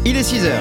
Il est 6h.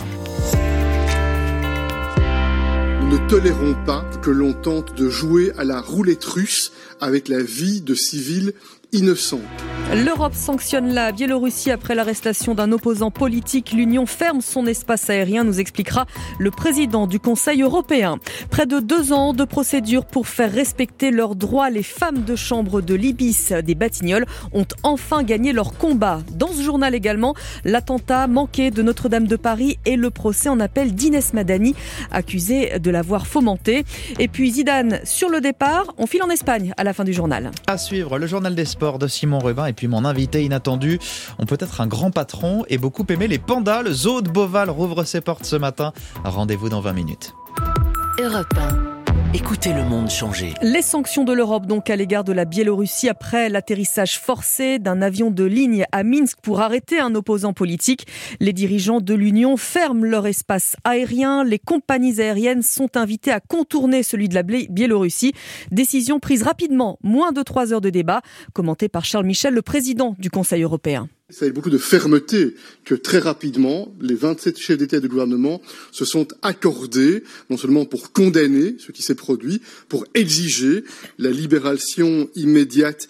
Nous ne tolérons pas que l'on tente de jouer à la roulette russe avec la vie de civils innocents. L'Europe sanctionne la Biélorussie après l'arrestation d'un opposant politique. L'Union ferme son espace aérien, nous expliquera le président du Conseil européen. Près de 2 ans de procédure pour faire respecter leurs droits. Les femmes de chambre de l'Ibis des Batignolles ont enfin gagné leur combat. Dans ce journal également, l'attentat manqué de Notre-Dame de Paris et le procès en appel d'Inès Madani, accusée de l'avoir fomenté. Et puis Zidane sur le départ, on file en Espagne à la fin du journal. À suivre, le journal des sports de Simon Rubin et puis mon invité inattendu. On peut être un grand patron et beaucoup aimer les pandas. Le zoo de Beauval rouvre ses portes ce matin. Rendez-vous dans 20 minutes. Europe 1. Écoutez le monde changer. Les sanctions de l'Europe donc à l'égard de la Biélorussie après l'atterrissage forcé d'un avion de ligne à Minsk pour arrêter un opposant politique. Les dirigeants de l'Union ferment leur espace aérien. Les compagnies aériennes sont invitées à contourner celui de la Biélorussie. Décision prise rapidement, moins de 3 heures de débat, commenté par Charles Michel, le président du Conseil européen. C'est avec beaucoup de fermeté que très rapidement, les 27 chefs d'État et de gouvernement se sont accordés, non seulement pour condamner ce qui s'est produit, pour exiger la libération immédiate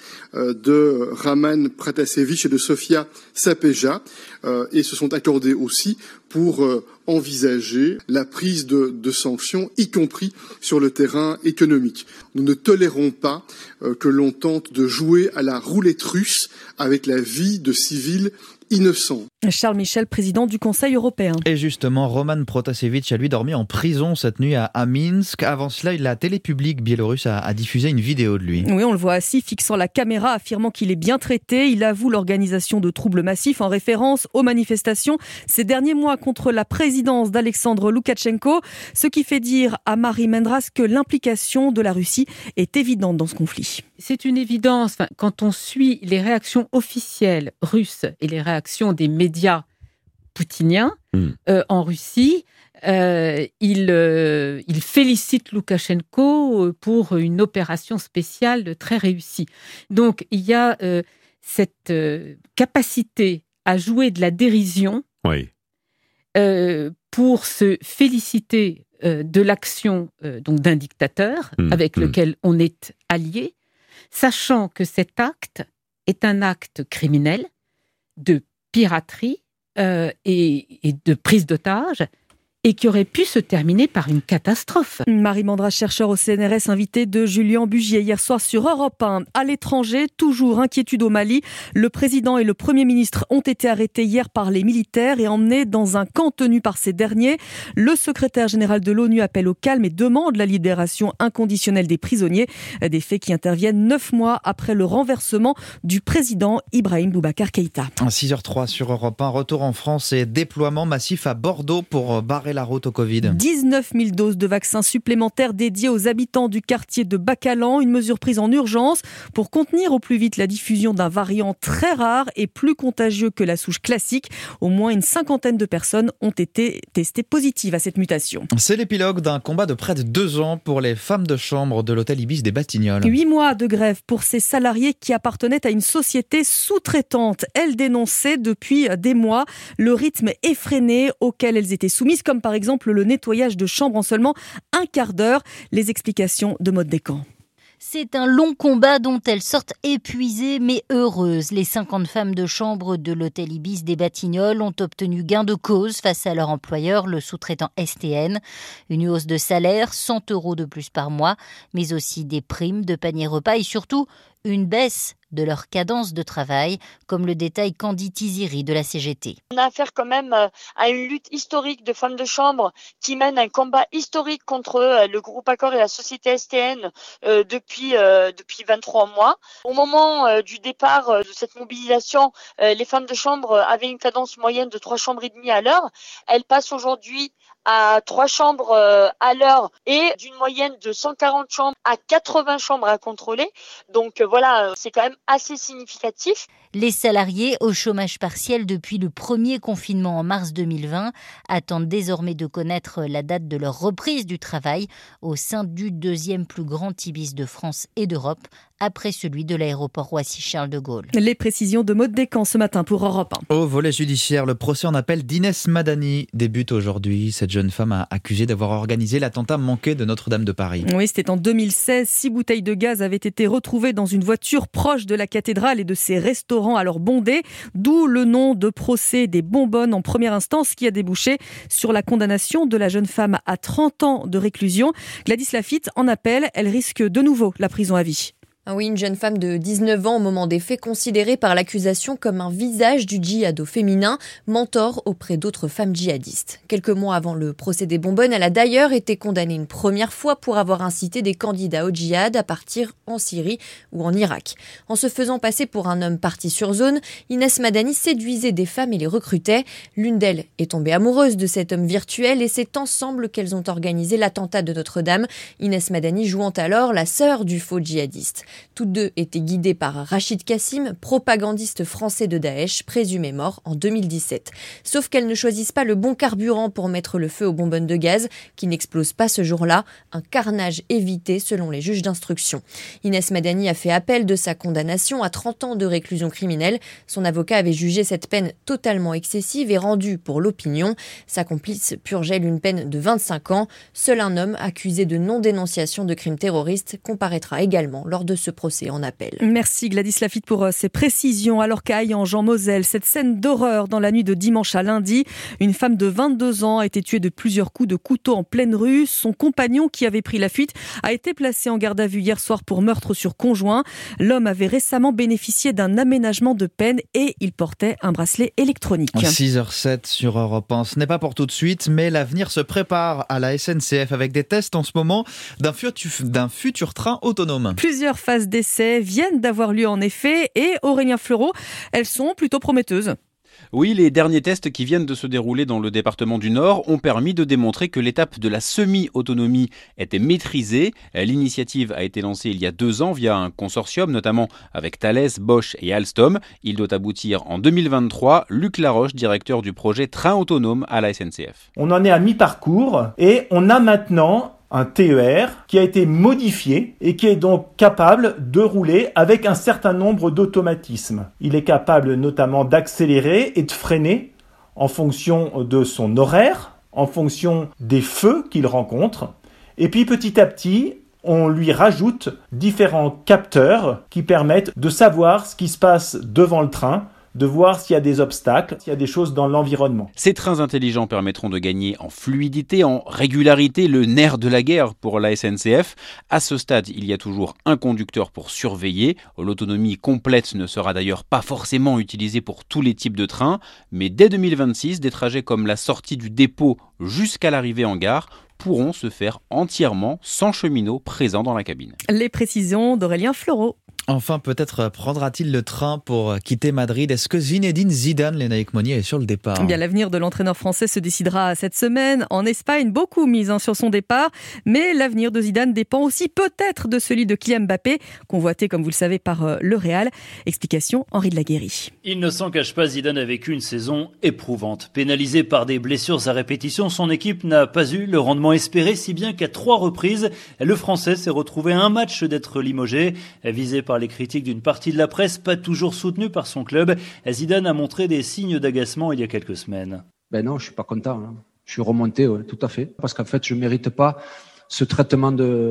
de Raman Pratasevich et de Sofia Sapejá, et se sont accordés aussi pour envisager la prise de sanctions, y compris sur le terrain économique. Nous ne tolérons pas que l'on tente de jouer à la roulette russe avec la vie de civils innocents. Charles Michel, président du Conseil européen. Et justement, Roman Protasevich a lui dormi en prison cette nuit à Minsk. Avant cela, la télé publique biélorusse a diffusé une vidéo de lui. Oui, on le voit assis, fixant la caméra, affirmant qu'il est bien traité. Il avoue l'organisation de troubles massifs en référence aux manifestations ces derniers mois contre la présidence d'Alexandre Loukachenko. Ce qui fait dire à Marie Mendras que l'implication de la Russie est évidente dans ce conflit. C'est une évidence. Quand on suit les réactions officielles russes et les réactions des médias poutiniens en Russie, il félicite Loukachenko pour une opération spéciale très réussie. Donc il y a cette capacité à jouer de la dérision pour se féliciter de l'action donc d'un dictateur avec lequel on est allié, sachant que cet acte est un acte criminel de piraterie et de prise d'otages, et qui aurait pu se terminer par une catastrophe. Marie Mandras, chercheur au CNRS, invité de Julien Bugier hier soir sur Europe 1. À l'étranger, toujours inquiétude au Mali. Le président et le Premier ministre ont été arrêtés hier par les militaires et emmenés dans un camp tenu par ces derniers. Le secrétaire général de l'ONU appelle au calme et demande la libération inconditionnelle des prisonniers. Des faits qui interviennent 9 mois après le renversement du président Ibrahim Boubacar Keïta. 6h03 sur Europe 1. Retour en France et déploiement massif à Bordeaux pour barrer la route au Covid. 19 000 doses de vaccins supplémentaires dédiées aux habitants du quartier de Bacalan. Une mesure prise en urgence pour contenir au plus vite la diffusion d'un variant très rare et plus contagieux que la souche classique. Au moins une 50aine de personnes ont été testées positives à cette mutation. C'est l'épilogue d'un combat de près de 2 ans pour les femmes de chambre de l'hôtel Ibis des Batignolles. 8 mois de grève pour ces salariés qui appartenaient à une société sous-traitante. Elles dénonçaient depuis des mois le rythme effréné auquel elles étaient soumises, comme par exemple le nettoyage de chambres en seulement un quart d'heure. Les explications de Maud Descamps. C'est un long combat dont elles sortent épuisées mais heureuses. Les 50 femmes de chambre de l'hôtel Ibis des Batignolles ont obtenu gain de cause face à leur employeur, le sous-traitant STN. Une hausse de salaire, 100 € de plus par mois, mais aussi des primes de panier repas et surtout une baisse de leur cadence de travail, comme le détaille Candy Tiziri de la CGT. On a affaire quand même à une lutte historique de femmes de chambre qui mène un combat historique contre le groupe Accor et la société STN depuis 23 mois. Au moment du départ de cette mobilisation, les femmes de chambre avaient une cadence moyenne de 3 chambres et demie à l'heure. Elles passent aujourd'hui à 3 chambres à l'heure et d'une moyenne de 140 chambres à 80 chambres à contrôler. Donc voilà, c'est quand même assez significatif. Les salariés au chômage partiel depuis le premier confinement en mars 2020 attendent désormais de connaître la date de leur reprise du travail au sein du 2e plus grand Ibis de France et d'Europe après celui de l'aéroport Roissy-Charles de Gaulle. Les précisions de Maud Descamps ce matin pour Europe 1. Au volet judiciaire, le procès en appel d'Inès Madani débute aujourd'hui. Cette jeune femme a accusé d'avoir organisé l'attentat manqué de Notre-Dame de Paris. Oui, c'était en 2016. 6 bouteilles de gaz avaient été retrouvées dans une voiture proche de la cathédrale et de ses restaurants alors bondés. D'où le nom de procès des bonbonnes en première instance qui a débouché sur la condamnation de la jeune femme à 30 ans de réclusion. Gladys Laffitte, en appel, elle risque de nouveau la prison à vie. Ah oui, une jeune femme de 19 ans au moment des faits considérée par l'accusation comme un visage du djihad au féminin, mentor auprès d'autres femmes djihadistes. Quelques mois avant le procès des bonbonnes, elle a d'ailleurs été condamnée une première fois pour avoir incité des candidats au djihad à partir en Syrie ou en Irak. En se faisant passer pour un homme parti sur zone, Inès Madani séduisait des femmes et les recrutait. L'une d'elles est tombée amoureuse de cet homme virtuel et c'est ensemble qu'elles ont organisé l'attentat de Notre-Dame, Inès Madani jouant alors la sœur du faux djihadiste. Toutes deux étaient guidées par Rachid Kassim, propagandiste français de Daesh, présumé mort en 2017. Sauf qu'elles ne choisissent pas le bon carburant pour mettre le feu aux bonbonnes de gaz, qui n'explosent pas ce jour-là. Un carnage évité selon les juges d'instruction. Inès Madani a fait appel de sa condamnation à 30 ans de réclusion criminelle. Son avocat avait jugé cette peine totalement excessive et rendue pour l'opinion. Sa complice purgeait une peine de 25 ans. Seul un homme accusé de non-dénonciation de crimes terroristes comparaîtra également lors de ce procès en appel. Merci Gladys Laffitte pour ces précisions. Alors qu'à Hayange en Moselle, cette scène d'horreur dans la nuit de dimanche à lundi, une femme de 22 ans a été tuée de plusieurs coups de couteau en pleine rue. Son compagnon qui avait pris la fuite a été placé en garde à vue hier soir pour meurtre sur conjoint. L'homme avait récemment bénéficié d'un aménagement de peine et il portait un bracelet électronique. 6h07 sur Europe 1. Ce n'est pas pour tout de suite, mais l'avenir se prépare à la SNCF avec des tests en ce moment d'un futur train autonome. Plusieurs phases d'essais viennent d'avoir lieu en effet et Aurélien Fleureau, elles sont plutôt prometteuses. Oui, les derniers tests qui viennent de se dérouler dans le département du Nord ont permis de démontrer que l'étape de la semi-autonomie était maîtrisée. L'initiative a été lancée il y a 2 ans via un consortium, notamment avec Thales, Bosch et Alstom. Il doit aboutir en 2023. Luc Laroche, directeur du projet Train Autonome à la SNCF. On en est à mi-parcours et on a maintenant un TER qui a été modifié et qui est donc capable de rouler avec un certain nombre d'automatismes. Il est capable notamment d'accélérer et de freiner en fonction de son horaire, en fonction des feux qu'il rencontre. Et puis petit à petit, on lui rajoute différents capteurs qui permettent de savoir ce qui se passe devant le train, de voir s'il y a des obstacles, s'il y a des choses dans l'environnement. Ces trains intelligents permettront de gagner en fluidité, en régularité, le nerf de la guerre pour la SNCF. À ce stade, il y a toujours un conducteur pour surveiller. L'autonomie complète ne sera d'ailleurs pas forcément utilisée pour tous les types de trains, mais dès 2026, des trajets comme la sortie du dépôt jusqu'à l'arrivée en gare pourront se faire entièrement sans cheminot présent dans la cabine. Les précisions d'Aurélien Fleureau. Enfin, peut-être prendra-t-il le train pour quitter Madrid. Est-ce que Zinedine Zidane, Lénaïque Monnier, est sur le départ ? Eh bien, l'avenir de l'entraîneur français se décidera cette semaine. En Espagne, beaucoup mise sur son départ. Mais l'avenir de Zidane dépend aussi peut-être de celui de Kylian Mbappé, convoité, comme vous le savez, par le Real. Explication, Henri de la Guéry. Il ne s'en cache pas, Zidane a vécu une saison éprouvante. Pénalisé par des blessures à répétition, son équipe n'a pas eu le rendement espéré, si bien qu'à 3 reprises, le Français s'est retrouvé à un match d'être limogé. Visé par les critiques d'une partie de la presse, pas toujours soutenu par son club, Zidane a montré des signes d'agacement il y a quelques semaines. Non, je suis pas content. Hein. Je suis remonté, tout à fait. Parce qu'en fait, je mérite pas ce traitement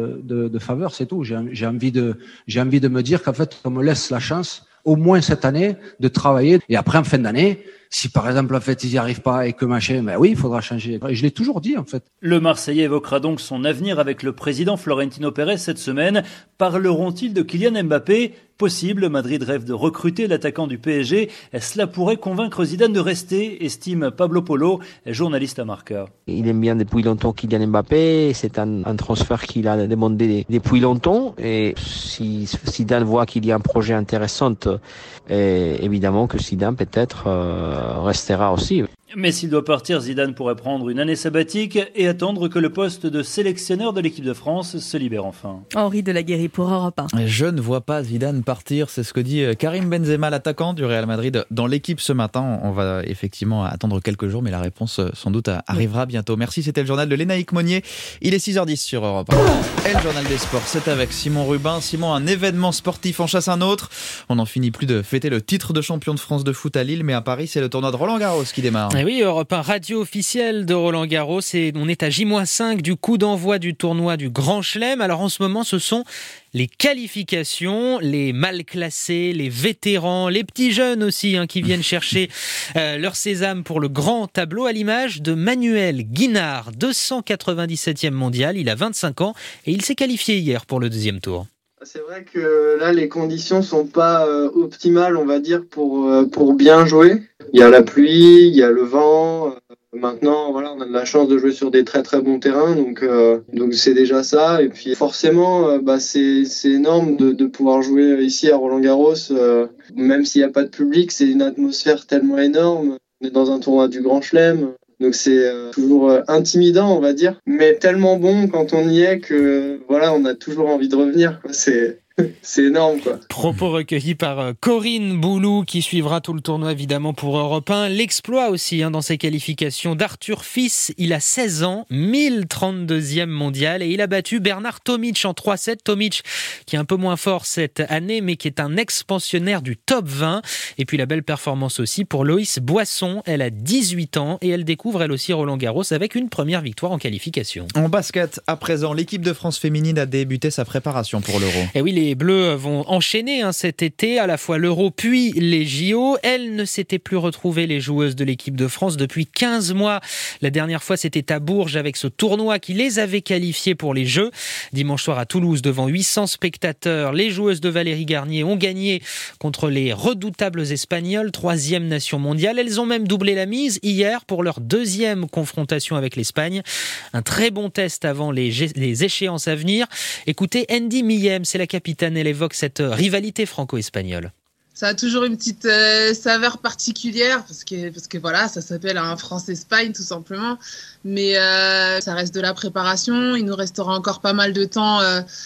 de faveur, c'est tout. J'ai envie de me dire qu'en fait, on me laisse la chance, au moins cette année, de travailler. Et après, en fin d'année, si par exemple, en fait, ils n'y arrivent pas et que machin, oui, il faudra changer. Et je l'ai toujours dit, en fait. Le Marseillais évoquera donc son avenir avec le président Florentino Pérez cette semaine. Parleront-ils de Kylian Mbappé ? Possible, Madrid rêve de recruter l'attaquant du PSG. Cela pourrait convaincre Zidane de rester, estime Pablo Polo, journaliste à Marca. Il aime bien depuis longtemps Kylian Mbappé, c'est un transfert qu'il a demandé depuis longtemps. Et si Zidane voit qu'il y a un projet intéressant, évidemment que Zidane peut-être restera aussi. Mais s'il doit partir, Zidane pourrait prendre une année sabbatique et attendre que le poste de sélectionneur de l'équipe de France se libère enfin. Henri Delaguérie pour Europe 1. Je ne vois pas Zidane partir, c'est ce que dit Karim Benzema, l'attaquant du Real Madrid, dans l'équipe ce matin. On va effectivement attendre quelques jours, mais la réponse sans doute arrivera bientôt. Merci, c'était le journal de Lénaïque Monnier. Il est 6h10 sur Europe 1. Et le journal des sports, c'est avec Simon Rubin. Simon, un événement sportif en chasse un autre. On n'en finit plus de fêter le titre de champion de France de foot à Lille, mais à Paris, c'est le tournoi de Roland-Garros qui démarre. Et oui, Europe 1, radio officielle de Roland-Garros, et on est à J-5 du coup d'envoi du tournoi du Grand Chelem. Alors en ce moment, ce sont les qualifications, les mal classés, les vétérans, les petits jeunes aussi qui viennent chercher leur sésame pour le grand tableau, à l'image de Manuel Guinard, 297e mondial, il a 25 ans et il s'est qualifié hier pour le deuxième tour. C'est vrai que là, les conditions sont pas optimales, on va dire, pour bien jouer. Il y a la pluie, il y a le vent. Maintenant, voilà, on a de la chance de jouer sur des très très bons terrains, donc c'est déjà ça. Et puis forcément, c'est énorme de pouvoir jouer ici à Roland-Garros, même s'il n'y a pas de public, c'est une atmosphère tellement énorme. On est dans un tournoi du Grand Chelem. Donc c'est toujours intimidant, on va dire, mais tellement bon quand on y est que voilà, on a toujours envie de revenir. C'est énorme, quoi. Propos recueillis par Corinne Boulou, qui suivra tout le tournoi évidemment pour Europe 1. L'exploit aussi dans ses qualifications d'Arthur Fils. Il a 16 ans, 1032e mondial, et il a battu Bernard Tomic en 3-7. Tomic qui est un peu moins fort cette année, mais qui est un ex-pensionnaire du top 20. Et puis la belle performance aussi pour Loïs Boisson. Elle a 18 ans et elle découvre elle aussi Roland-Garros avec une première victoire en qualification. En basket, à présent, l'équipe de France féminine a débuté sa préparation pour l'Euro. Et oui, les Bleus vont enchaîner cet été à la fois l'Euro puis les JO. Elles ne s'étaient plus retrouvées, les joueuses de l'équipe de France, depuis 15 mois. La dernière fois, c'était à Bourges avec ce tournoi qui les avait qualifiées pour les Jeux. Dimanche soir à Toulouse, devant 800 spectateurs, les joueuses de Valérie Garnier ont gagné contre les redoutables Espagnols, 3e nation mondiale. Elles ont même doublé la mise hier pour leur deuxième confrontation avec l'Espagne. Un très bon test avant les échéances à venir. Écoutez, Andy Millem, c'est la capitaine. Elle évoque cette rivalité franco-espagnole. Ça a toujours une petite saveur particulière parce que voilà, ça s'appelle un France-Espagne tout simplement. Mais ça reste de la préparation. Il nous restera encore pas mal de temps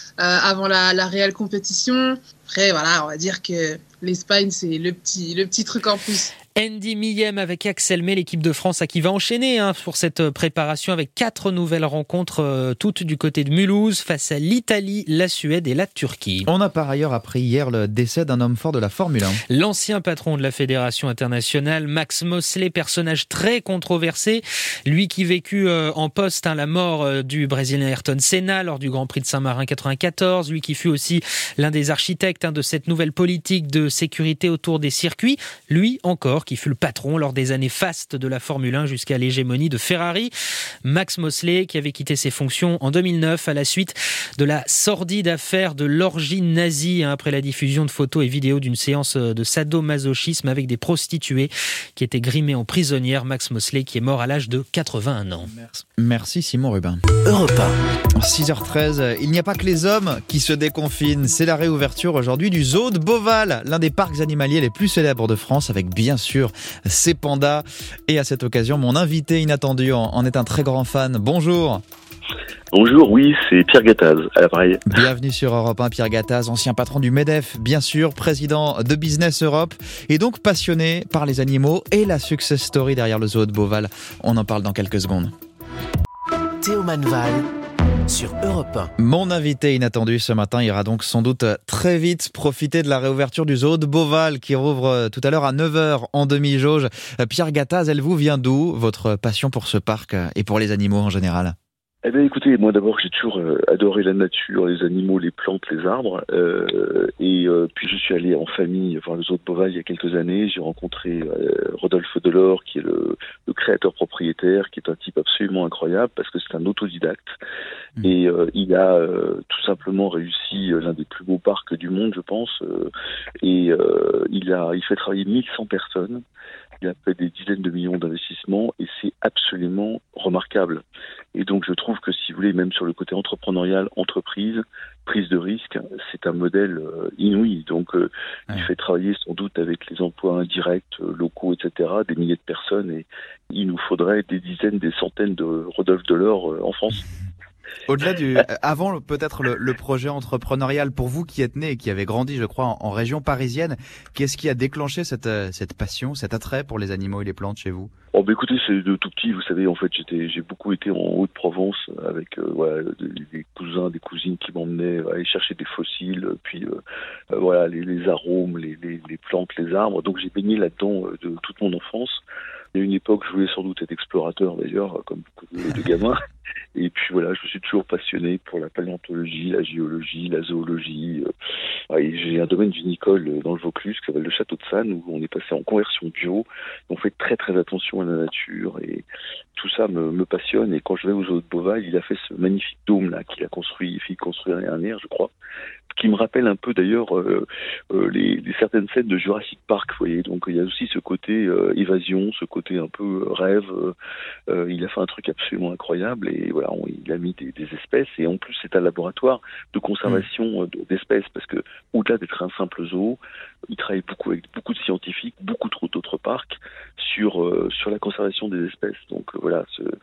avant la réelle compétition. Après, voilà, on va dire que l'Espagne, c'est le petit truc en plus. Andy Millem avec Axel May, l'équipe de France qui va enchaîner pour cette préparation avec 4 nouvelles rencontres, toutes du côté de Mulhouse, face à l'Italie, la Suède et la Turquie. On a par ailleurs appris hier le décès d'un homme fort de la Formule 1. L'ancien patron de la Fédération internationale, Max Mosley, personnage très controversé, lui qui vécut en poste la mort du Brésilien Ayrton Senna lors du Grand Prix de Saint-Marin 94, lui qui fut aussi l'un des architectes de cette nouvelle politique de sécurité autour des circuits, lui encore qui fut le patron lors des années fastes de la Formule 1 jusqu'à l'hégémonie de Ferrari. Max Mosley qui avait quitté ses fonctions en 2009 à la suite de la sordide affaire de l'orgie nazie après la diffusion de photos et vidéos d'une séance de sadomasochisme avec des prostituées qui étaient grimées en prisonnières. Max Mosley qui est mort à l'âge de 81 ans. Merci Simon Rubin. Europe 1. 6h13, il n'y a pas que les hommes qui se déconfinent. C'est la réouverture aujourd'hui du zoo de Beauval, l'un des parcs animaliers les plus célèbres de France, avec bien sûr ces pandas. Et à cette occasion, mon invité inattendu en est un très grand fan. Bonjour. Bonjour, oui, c'est Pierre Gattaz, à l'appareil. Bienvenue sur Europe 1, Pierre Gattaz, ancien patron du MEDEF, bien sûr, président de Business Europe, et donc passionné par les animaux et la success story derrière le zoo de Beauval. On en parle dans quelques secondes. Théo Manval sur Europe 1. Mon invité inattendu ce matin ira donc sans doute très vite profiter de la réouverture du zoo de Beauval qui rouvre tout à l'heure à 9h en demi-jauge. Pierre Gattaz, elle vous vient d'où, votre passion pour ce parc et pour les animaux en général ? Eh bien, écoutez, moi d'abord, j'ai toujours adoré la nature, les animaux, les plantes, les arbres. Puis je suis allé en famille voir le zoo de Beauval il y a quelques années. J'ai rencontré Rodolphe Delors, qui est le créateur propriétaire, qui est un type absolument incroyable parce que c'est un autodidacte. Et il a tout simplement réussi l'un des plus beaux parcs du monde, je pense. Il fait travailler 1100 personnes. Il a fait des dizaines de millions d'investissements et c'est absolument remarquable. Et donc je trouve trouve que, si vous voulez, même sur le côté entrepreneurial, entreprise, prise de risque, c'est un modèle inouï. Donc, il fait travailler sans doute avec les emplois indirects, locaux, etc., des milliers de personnes, et il nous faudrait des dizaines, des centaines de Rodolphe Delors en France. Au-delà avant peut-être le projet entrepreneurial, pour vous qui êtes né et qui avez grandi, je crois, en région parisienne, qu'est-ce qui a déclenché cette passion, cet attrait pour les animaux et les plantes chez vous ? Écoutez, c'est de tout petit, vous savez, en fait, j'ai beaucoup été en Haute-Provence avec des cousins, des cousines qui m'emmenaient aller chercher des fossiles, puis les arômes, les plantes, les arbres. Donc j'ai baigné là-dedans de toute mon enfance. Il y a une époque, je voulais sans doute être explorateur d'ailleurs, comme beaucoup de gamins. Et puis voilà, je me suis toujours passionné pour la paléontologie, la géologie, la zoologie. J'ai un domaine vinicole dans le Vaucluse qui s'appelle le Château de Sannes, où on est passé en conversion bio. On fait très très attention à la nature et tout ça me passionne. Et quand je vais aux Zoo de Beauval, il a fait ce magnifique dôme là qu'il a construit l'année dernière, je crois, qui me rappelle un peu d'ailleurs les certaines scènes de Jurassic Park, vous voyez. Donc il y a aussi ce côté évasion, ce côté un peu rêve. Il a fait un truc absolument incroyable et voilà, il a mis des espèces, et en plus c'est un laboratoire de conservation d'espèces, parce que au-delà d'être un simple zoo, il travaille beaucoup avec beaucoup de scientifiques, beaucoup trop d'autres parcs sur la conservation des espèces. Donc voilà,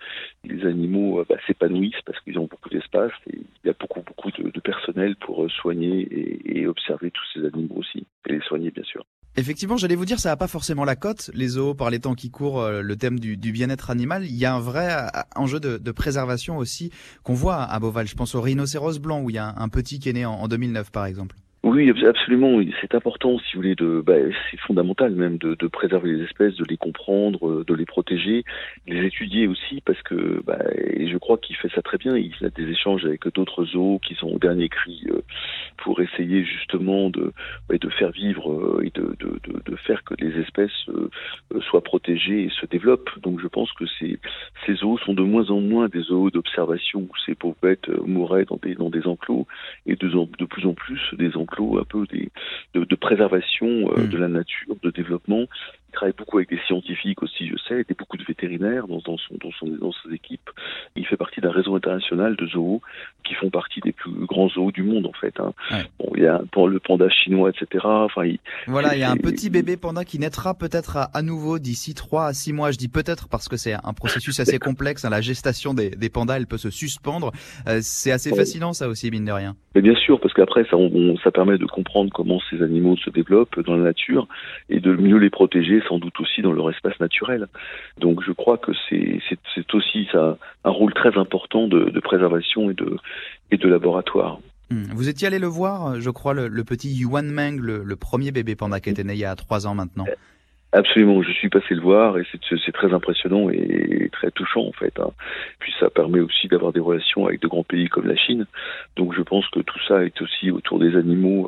les animaux s'épanouissent parce qu'ils ont beaucoup d'espace, et il y a beaucoup de personnel pour soigner et observer tous ces animaux aussi, et les soigner bien sûr. Effectivement, j'allais vous dire, ça n'a pas forcément la cote, les zoos, par les temps qui courent, le thème du bien-être animal. Il y a un vrai enjeu de préservation aussi qu'on voit à Beauval. Je pense au rhinocéros blanc, où il y a un petit qui est né en 2009, par exemple. Oui, absolument. C'est important, si vous voulez, c'est fondamental même de préserver les espèces, de les comprendre, de les protéger, de les étudier aussi, parce que, et je crois qu'il fait ça très bien. Il a des échanges avec d'autres zoos qui sont au dernier cri pour essayer justement de faire vivre et de faire que les espèces soient protégées et se développent. Donc je pense que ces zoos sont de moins en moins des zoos d'observation où ces pauvres bêtes mouraient dans des enclos, et de plus en plus des enclos un peu de préservation de la nature, de développement. Il travaille beaucoup avec des scientifiques aussi, je sais, et beaucoup de vétérinaires dans ses équipes. Il fait partie d'un réseau international de zoos qui font partie des plus grands zoos du monde, en fait. Ouais. Bon, il y a le panda chinois, etc. Il y a un petit bébé panda qui naîtra peut-être à nouveau d'ici 3 à 6 mois. Je dis peut-être parce que c'est un processus assez complexe. La gestation des pandas, elle peut se suspendre. C'est assez fascinant, ça aussi, mine de rien. Mais bien sûr, parce qu'après, ça permet de comprendre comment ces animaux se développent dans la nature et de mieux les protéger, sans doute aussi dans leur espace naturel. Donc je crois que c'est aussi ça un rôle très important de préservation et de laboratoire. Vous étiez allé le voir, je crois, le petit Yuan Meng, le premier bébé panda qui était né il y a 3 ans maintenant. Absolument, je suis passé le voir et c'est très impressionnant et très touchant en fait. Puis ça permet aussi d'avoir des relations avec de grands pays comme la Chine. Donc je pense que tout ça est aussi autour des animaux.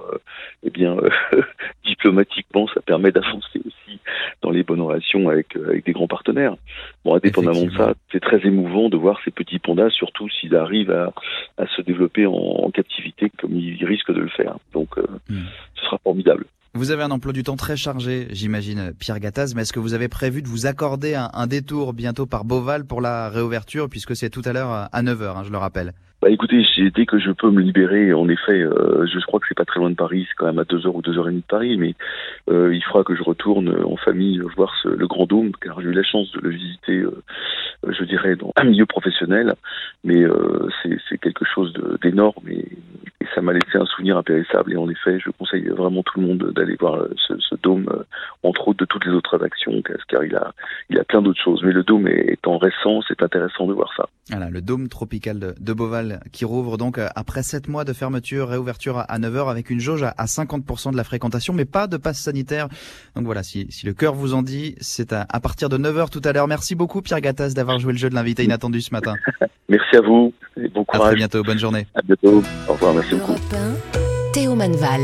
Diplomatiquement, ça permet d'avancer aussi dans les bonnes relations avec des grands partenaires. Bon, indépendamment de ça, c'est très émouvant de voir ces petits pandas, surtout s'ils arrivent à se développer en captivité comme ils risquent de le faire. Donc ce sera formidable. Vous avez un emploi du temps très chargé, j'imagine, Pierre Gattaz, mais est-ce que vous avez prévu de vous accorder un détour bientôt par Beauval pour la réouverture, puisque c'est tout à l'heure à 9h, je le rappelle? Écoutez, dès que je peux me libérer, en effet, je crois que c'est pas très loin de Paris, c'est quand même à 2h ou 2h30 de Paris, mais il faudra que je retourne en famille voir le Grand Dôme, car j'ai eu la chance de le visiter, je dirais, dans un milieu professionnel, mais c'est quelque chose d'énorme et ça m'a laissé un souvenir impérissable. Et en effet, je conseille vraiment tout le monde d'aller voir ce dôme, entre autres de toutes les autres actions, car il a plein d'autres choses. Mais le dôme étant récent, c'est intéressant de voir ça. Voilà, le dôme tropical de Beauval qui rouvre donc après 7 mois de fermeture, réouverture à 9h avec une jauge à 50% de la fréquentation, mais pas de passe sanitaire. Donc voilà, si le cœur vous en dit, c'est à partir de 9h tout à l'heure. Merci beaucoup Pierre Gattaz d'avoir joué le jeu de l'invité inattendu ce matin. Merci à vous et bon courage. À très bientôt, bonne journée. À bientôt, au revoir, merci beaucoup. Théo Manval.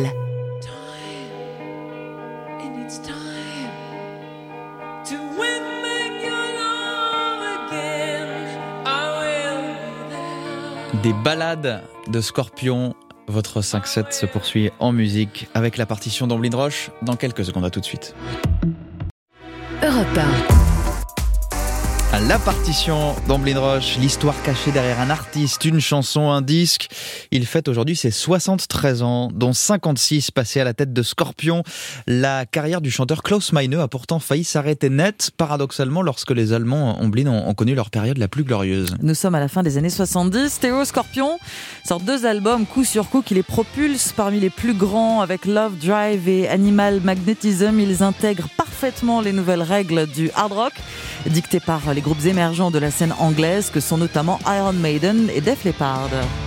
Des balades de Scorpions. Votre 5-7 se poursuit en musique avec la partition d'Omblin Roche dans quelques secondes. À tout de suite. Europe 1. La partition d'Amblin Roche, l'histoire cachée derrière un artiste, une chanson, un disque. Il fête aujourd'hui ses 73 ans, dont 56 passés à la tête de Scorpions. La carrière du chanteur Klaus Meine a pourtant failli s'arrêter net, paradoxalement, lorsque les Allemands Amblin ont connu leur période la plus glorieuse. Nous sommes à la fin des années 70. Théo, Scorpions sortent 2 albums coup sur coup qui les propulsent parmi les plus grands. Avec Love Drive et Animal Magnetism, ils intègrent parfaitement les nouvelles règles du hard rock, dictées par les groupes émergents de la scène anglaise que sont notamment Iron Maiden et Def Leppard.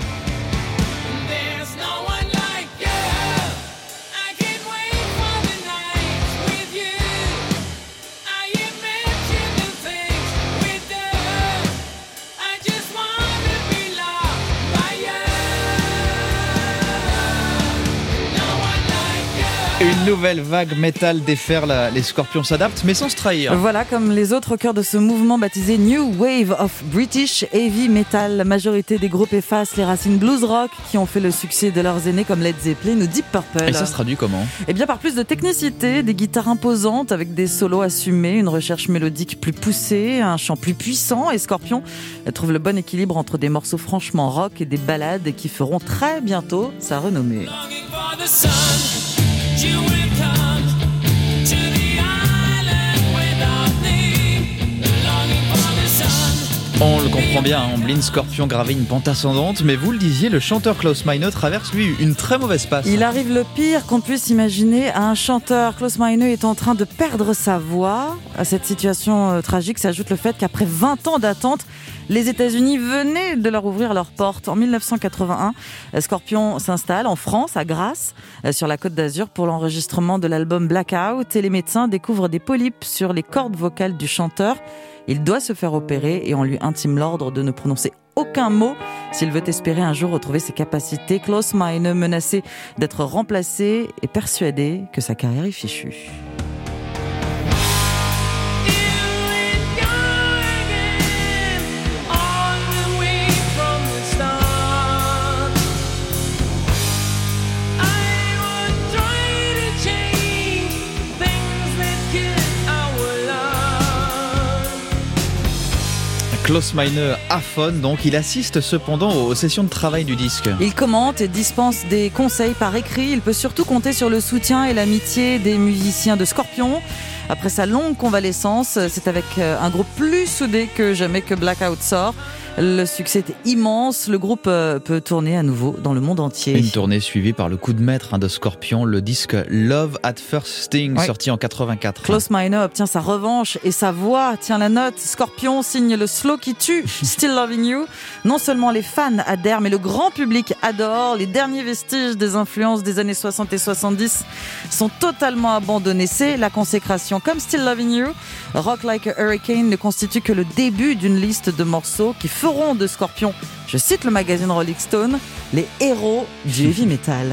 Une nouvelle vague métal déferle, les Scorpions s'adaptent, mais sans se trahir. Voilà, comme les autres cœurs de ce mouvement baptisé New Wave of British Heavy Metal. La majorité des groupes effacent les racines blues rock qui ont fait le succès de leurs aînés comme Led Zeppelin ou Deep Purple. Et ça se traduit comment ? Eh bien par plus de technicité, des guitares imposantes avec des solos assumés, une recherche mélodique plus poussée, un chant plus puissant. Et Scorpions trouve le bon équilibre entre des morceaux franchement rock et des ballades qui feront très bientôt sa renommée. You will come to the island without me, longing for the sun. On le comprend bien, Amblin, Scorpions gravait une pente ascendante, mais vous le disiez, le chanteur Klaus Meine traverse lui une très mauvaise passe. Il arrive le pire qu'on puisse imaginer à un chanteur. Klaus Meine est en train de perdre sa voix. À cette situation tragique s'ajoute le fait qu'après 20 ans d'attente, les États-Unis venaient de leur ouvrir leurs portes. En 1981, Scorpions s'installe en France, à Grasse, sur la Côte d'Azur, pour l'enregistrement de l'album Blackout. Et les médecins découvrent des polypes sur les cordes vocales du chanteur. Il doit se faire opérer et on lui intime l'ordre de ne prononcer aucun mot s'il veut espérer un jour retrouver ses capacités. Klaus Meine, menacé d'être remplacé, est persuadé que sa carrière est fichue. Klaus Meine affonne donc, il assiste cependant aux sessions de travail du disque. Il commente et dispense des conseils par écrit. Il peut surtout compter sur le soutien et l'amitié des musiciens de Scorpions. Après sa longue convalescence, c'est avec un groupe plus soudé que jamais que Blackout sort. Le succès est immense, le groupe peut tourner à nouveau dans le monde entier. Une tournée suivie par le coup de maître de Scorpions, le disque Love at First Sting, sorti en 84. Klaus Meine obtient sa revanche et sa voix tient la note. Scorpions signe le slow qui tue, Still Loving You. Non seulement les fans adhèrent, mais le grand public adore. Les derniers vestiges des influences des années 60 et 70 sont totalement abandonnés. C'est la consécration. Comme Still Loving You, Rock Like a Hurricane ne constitue que le début d'une liste de morceaux qui feront de Scorpions, je cite le magazine Rolling Stone, les héros du heavy metal.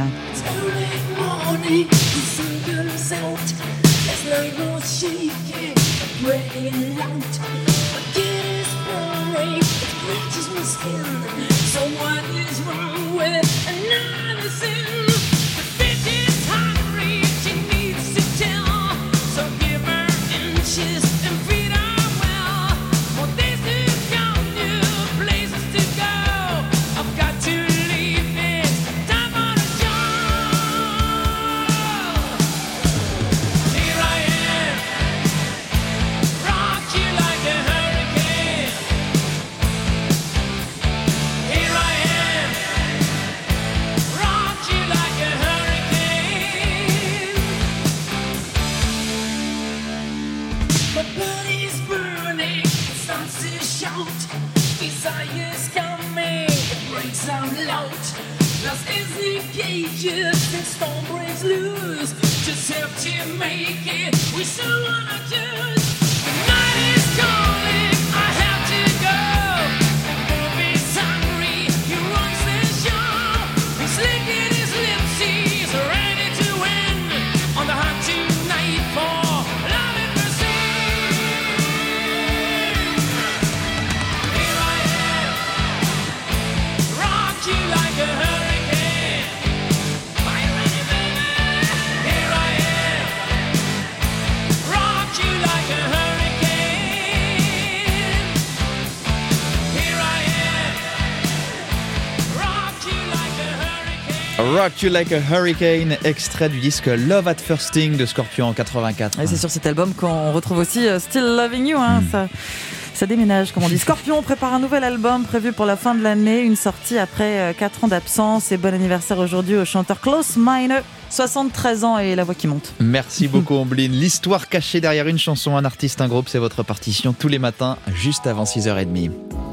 Like a Rock You Like a Hurricane, extrait du disque Love at First Sting de Scorpions en 84. Et c'est sur cet album qu'on retrouve aussi Still Loving You. Ça déménage, comme on dit. Scorpions prépare un nouvel album prévu pour la fin de l'année, une sortie après 4 ans d'absence. Et bon anniversaire aujourd'hui au chanteur Klaus Meine, 73 ans et la voix qui monte. Merci beaucoup Ombline. L'histoire cachée derrière une chanson, un artiste, un groupe, c'est votre partition tous les matins, juste avant 6h30.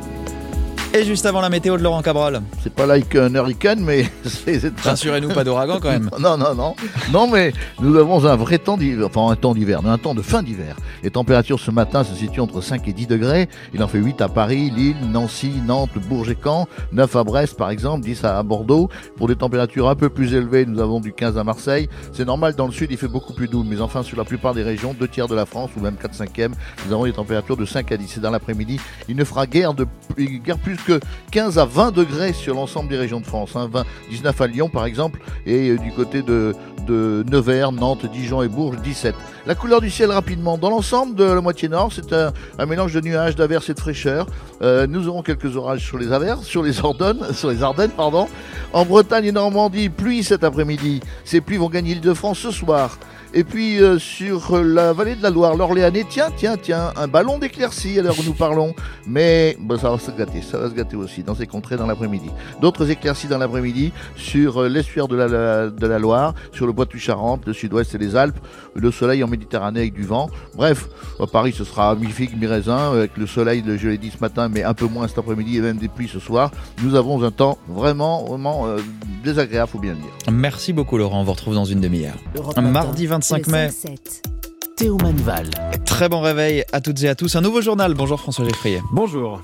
Et juste avant la météo de Laurent Cabrol. C'est pas like un hurricane, mais c'est... Rassurez-nous, pas d'ouragan quand même. Non, mais nous avons un vrai temps d'hiver, enfin un temps d'hiver, un temps de fin d'hiver. Les températures ce matin se situent entre 5 et 10 degrés. Il en fait 8 à Paris, Lille, Nancy, Nantes, Bourges et Caen, 9 à Brest par exemple, 10 à Bordeaux. Pour des températures un peu plus élevées, nous avons du 15 à Marseille. C'est normal, dans le sud, il fait beaucoup plus doux. Mais enfin, sur la plupart des régions, 2/3 de la France ou même 4/5, nous avons des températures de 5 à 10. Et dans l'après-midi, il ne fera guère plus que 15 à 20 degrés sur l'ensemble des régions de France. 19 à Lyon par exemple, et du côté de Nevers, Nantes, Dijon et Bourges, 17. La couleur du ciel rapidement. Dans l'ensemble de la moitié nord, c'est un mélange de nuages, d'averses et de fraîcheur. Nous aurons quelques orages sur les Ardennes. En Bretagne et Normandie, pluie cet après-midi. Ces pluies vont gagner l'Île-de-France ce soir. Et puis sur la vallée de la Loire, l'Orléanais, tiens, un ballon d'éclaircie à l'heure où nous parlons. Mais ça va se gâter aussi dans ces contrées dans l'après-midi. D'autres éclaircies dans l'après-midi sur l'estuaire de la Loire, sur le Poitou-Charentes, le sud-ouest et les Alpes, le soleil en Méditerranée avec du vent. Bref, à Paris ce sera mi-figue, mi-raisin, avec le soleil, je l'ai dit ce matin, mais un peu moins cet après-midi et même des pluies ce soir. Nous avons un temps vraiment désagréable, faut bien le dire. Merci beaucoup Laurent, on vous retrouve dans une demi-heure. Mardi 25 mai. Théo Manval. Très bon réveil à toutes et à tous. Un nouveau journal. Bonjour François Geffrier. Bonjour.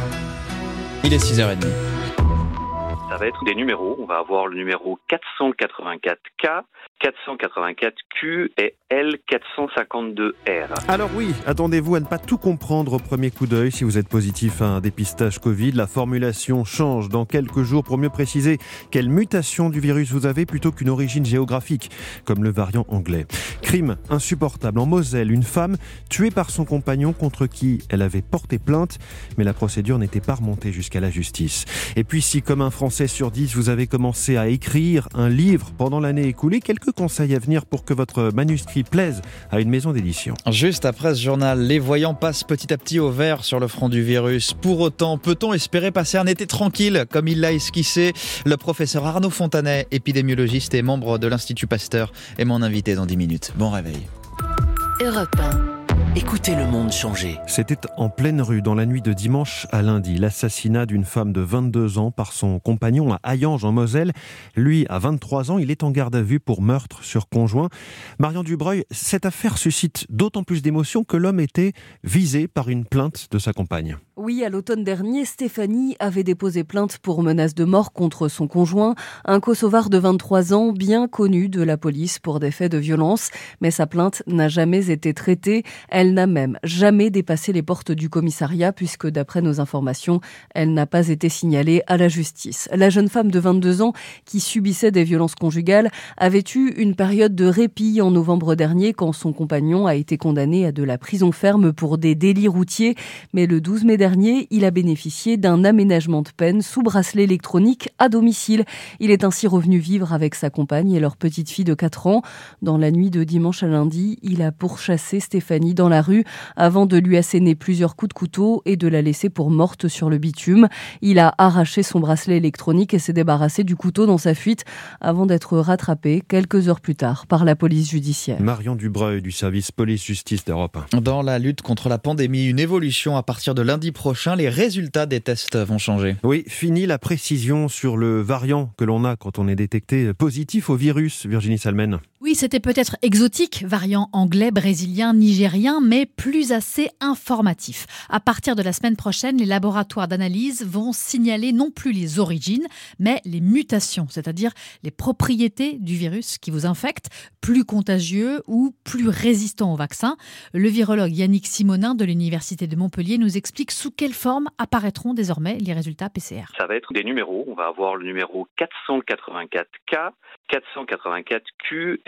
Il est 6h30. Ça va être des numéros. On va avoir le numéro 484K, 484Q et L452R. Alors oui, attendez-vous à ne pas tout comprendre au premier coup d'œil si vous êtes positif à un dépistage Covid. La formulation change dans quelques jours pour mieux préciser quelle mutation du virus vous avez plutôt qu'une origine géographique, comme le variant anglais. Crime insupportable en Moselle, une femme tuée par son compagnon contre qui elle avait porté plainte, mais la procédure n'était pas remontée jusqu'à la justice. Et puis si, comme un Français sur 10, vous avez commencé à écrire un livre pendant l'année écoulée, quelques conseils à venir pour que votre manuscrit plaise à une maison d'édition. Juste après ce journal, les voyants passent petit à petit au vert sur le front du virus. Pour autant, peut-on espérer passer un été tranquille, comme il l'a esquissé? Le professeur Arnaud Fontanet, épidémiologiste et membre de l'Institut Pasteur, est mon invité dans 10 minutes. Bon réveil. Europe 1. Écoutez le monde changer. C'était en pleine rue dans la nuit de dimanche à lundi. L'assassinat d'une femme de 22 ans par son compagnon à Hayange en Moselle. Lui, à 23 ans, il est en garde à vue pour meurtre sur conjoint. Marion Dubreuil, cette affaire suscite d'autant plus d'émotions que l'homme était visé par une plainte de sa compagne. Oui, à l'automne dernier, Stéphanie avait déposé plainte pour menace de mort contre son conjoint, un Kosovar de 23 ans, bien connu de la police pour des faits de violence. Mais sa plainte n'a jamais été traitée. Elle n'a même jamais dépassé les portes du commissariat puisque, d'après nos informations, elle n'a pas été signalée à la justice. La jeune femme de 22 ans qui subissait des violences conjugales avait eu une période de répit en novembre dernier quand son compagnon a été condamné à de la prison ferme pour des délits routiers. Mais le 12 mai dernier, il a bénéficié d'un aménagement de peine sous bracelet électronique à domicile. Il est ainsi revenu vivre avec sa compagne et leur petite fille de 4 ans. Dans la nuit de dimanche à lundi, il a pourchassé Stéphanie dans la rue avant de lui asséner plusieurs coups de couteau et de la laisser pour morte sur le bitume. Il a arraché son bracelet électronique et s'est débarrassé du couteau dans sa fuite avant d'être rattrapé quelques heures plus tard par la police judiciaire. Marion Dubreuil du service police-justice d'Europe 1. Dans la lutte contre la pandémie, une évolution à partir de lundi prochain, les résultats des tests vont changer. Oui, fini la précision sur le variant que l'on a quand on est détecté positif au virus, Virginie Salmen. Oui, c'était peut-être exotique, variant anglais, brésilien, nigérien, mais plus assez informatif. À partir de la semaine prochaine, les laboratoires d'analyse vont signaler non plus les origines, mais les mutations, c'est-à-dire les propriétés du virus qui vous infecte, plus contagieux ou plus résistant au vaccin. Le virologue Yannick Simonin de l'Université de Montpellier nous explique sous quelle forme apparaîtront désormais les résultats PCR. Ça va être des numéros. On va avoir le numéro 484K, 484Q et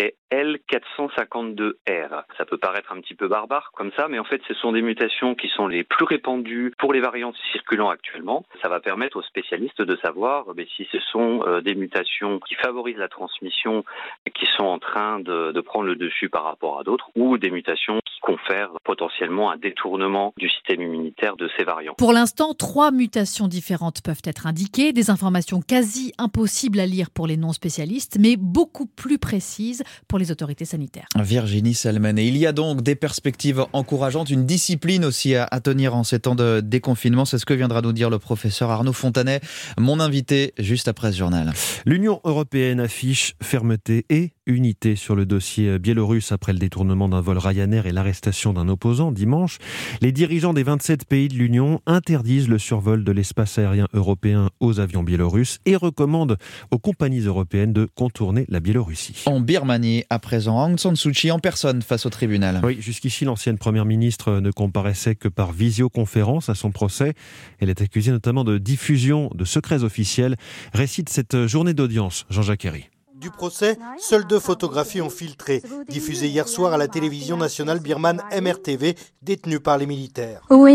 est L452R. Ça peut paraître un petit peu barbare comme ça, mais en fait, ce sont des mutations qui sont les plus répandues pour les variantes circulant actuellement. Ça va permettre aux spécialistes de savoir si ce sont des mutations qui favorisent la transmission, qui sont en train de prendre le dessus par rapport à d'autres, ou des mutations qui confèrent potentiellement un détournement du système immunitaire de ces variants. Pour l'instant, 3 mutations différentes peuvent être indiquées, des informations quasi impossibles à lire pour les non-spécialistes, mais beaucoup plus précises pour les autorités sanitaires. Virginie Salmen. Et il y a donc des perspectives encourageantes, une discipline aussi à tenir en ces temps de déconfinement. C'est ce que viendra nous dire le professeur Arnaud Fontanet, mon invité juste après ce journal. L'Union européenne affiche fermeté et unité sur le dossier biélorusse après le détournement d'un vol Ryanair et l'arrestation d'un opposant dimanche. Les dirigeants des 27 pays de l'Union interdisent le survol de l'espace aérien européen aux avions biélorusses et recommandent aux compagnies européennes de contourner la Biélorussie. En Birmanie, à présent, Aung San Suu Kyi en personne face au tribunal. Oui, jusqu'ici, l'ancienne première ministre ne comparaissait que par visioconférence à son procès. Elle est accusée notamment de diffusion de secrets officiels. Récite cette journée d'audience, Jean-Jacques Herry. Du procès, seules 2 photographies ont filtré, diffusées hier soir à la télévision nationale birmane MRTV, détenue par les militaires. On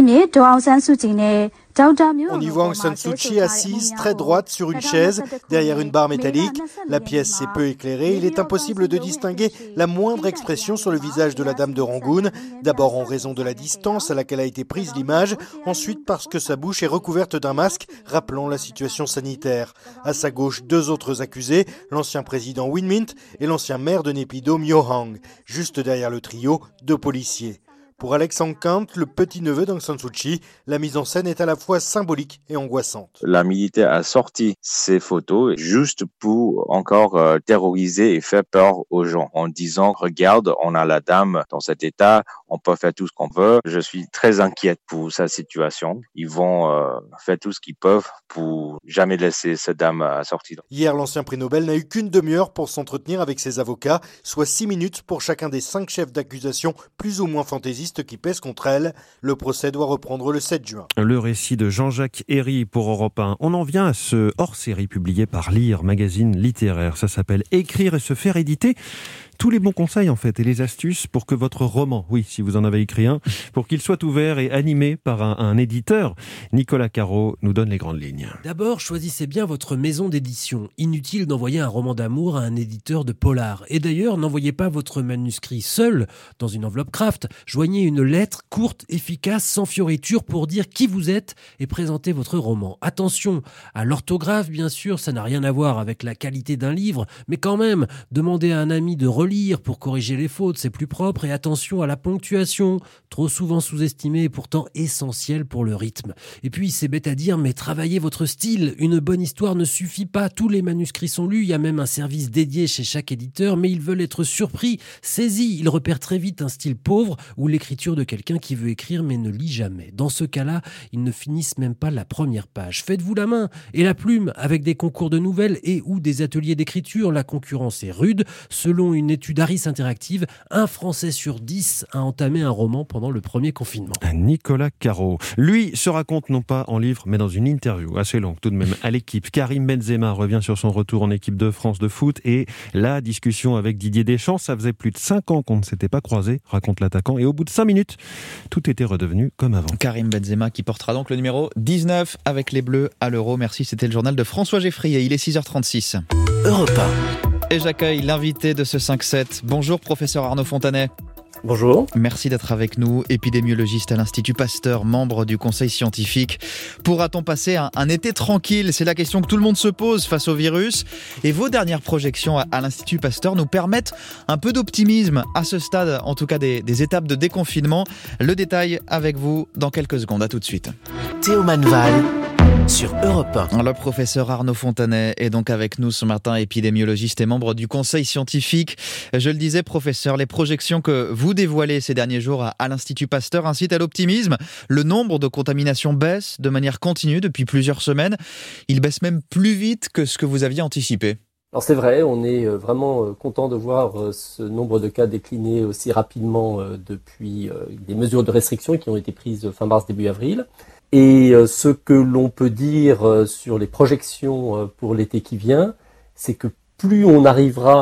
y voit Aung San Suu Kyi assise, très droite, sur une chaise, derrière une barre métallique. La pièce est peu éclairée, il est impossible de distinguer la moindre expression sur le visage de la dame de Rangoon. D'abord en raison de la distance à laquelle a été prise l'image, ensuite parce que sa bouche est recouverte d'un masque, rappelant la situation sanitaire. À sa gauche, 2 autres accusés, l'ancien président Win Myint et l'ancien maire de Naypyidaw Myo Hang. Juste derrière le trio, 2 policiers. Pour Alex Ankant, le petit-neveu d'Aung San Suu Kyi, la mise en scène est à la fois symbolique et angoissante. La militaire a sorti ces photos juste pour encore terroriser et faire peur aux gens en disant « Regarde, on a la dame dans cet état, on peut faire tout ce qu'on veut ». Je suis très inquiète pour sa situation. Ils vont faire tout ce qu'ils peuvent pour jamais laisser cette dame sortir. Hier, l'ancien prix Nobel n'a eu qu'une demi-heure pour s'entretenir avec ses avocats, soit 6 minutes pour chacun des 5 chefs d'accusation plus ou moins fantaisistes qui pèsent contre elle. Le procès doit reprendre le 7 juin. Le récit de Jean-Jacques Herry pour Europe 1. On en vient à ce hors-série publié par Lire, magazine littéraire. Ça s'appelle « Écrire et se faire éditer ». Tous les bons conseils en fait et les astuces pour que votre roman, oui si vous en avez écrit un, pour qu'il soit ouvert et animé par un éditeur. Nicolas Caro nous donne les grandes lignes. D'abord, choisissez bien votre maison d'édition. Inutile d'envoyer un roman d'amour à un éditeur de polar. Et d'ailleurs, n'envoyez pas votre manuscrit seul dans une enveloppe craft. Joignez une lettre courte, efficace, sans fioritures pour dire qui vous êtes et présenter votre roman. Attention à l'orthographe, bien sûr, ça n'a rien à voir avec la qualité d'un livre, mais quand même, demandez à un ami de relire pour corriger les fautes, c'est plus propre, et attention à la ponctuation, trop souvent sous-estimée et pourtant essentielle pour le rythme. Et puis, c'est bête à dire, mais travaillez votre style. Une bonne histoire ne suffit pas, tous les manuscrits sont lus, il y a même un service dédié chez chaque éditeur, mais ils veulent être surpris, saisis. Ils repèrent très vite un style pauvre ou l'écriture de quelqu'un qui veut écrire mais ne lit jamais. Dans ce cas-là, ils ne finissent même pas la première page. Faites-vous la main et la plume avec des concours de nouvelles et ou des ateliers d'écriture. La concurrence est rude. Selon une étude Harris Interactive, 1 Français sur 10 a entamé un roman pendant le premier confinement. Nicolas Caro. Lui se raconte non pas en livre, mais dans une interview assez longue tout de même à l'équipe. Karim Benzema revient sur son retour en équipe de France de foot et la discussion avec Didier Deschamps. Ça faisait plus de 5 ans qu'on ne s'était pas croisés, raconte l'attaquant. Et au bout de 5 minutes, tout était redevenu comme avant. Karim Benzema qui portera donc le numéro 19 avec les Bleus à l'Euro. Merci, c'était le journal de François Geffrier. Il est 6h36. Europe 1. Et j'accueille l'invité de ce 5-7. Bonjour professeur Arnaud Fontanet. Bonjour. Merci d'être avec nous, épidémiologiste à l'Institut Pasteur, membre du conseil scientifique. Pourra-t-on passer un été tranquille ? C'est la question que tout le monde se pose face au virus. Et vos dernières projections à l'Institut Pasteur nous permettent un peu d'optimisme à ce stade, en tout cas des étapes de déconfinement. Le détail avec vous dans quelques secondes. À tout de suite. Théo Manval sur Europe 1. Le professeur Arnaud Fontanet est donc avec nous ce matin, épidémiologiste et membre du conseil scientifique. Je le disais, professeur, les projections que vous dévoilez ces derniers jours à l'Institut Pasteur incitent à l'optimisme. Le nombre de contaminations baisse de manière continue depuis plusieurs semaines. Il baisse même plus vite que ce que vous aviez anticipé. Alors c'est vrai, on est vraiment content de voir ce nombre de cas décliner aussi rapidement depuis des mesures de restriction qui ont été prises fin mars, début avril. Et ce que l'on peut dire sur les projections pour l'été qui vient, c'est que plus on arrivera à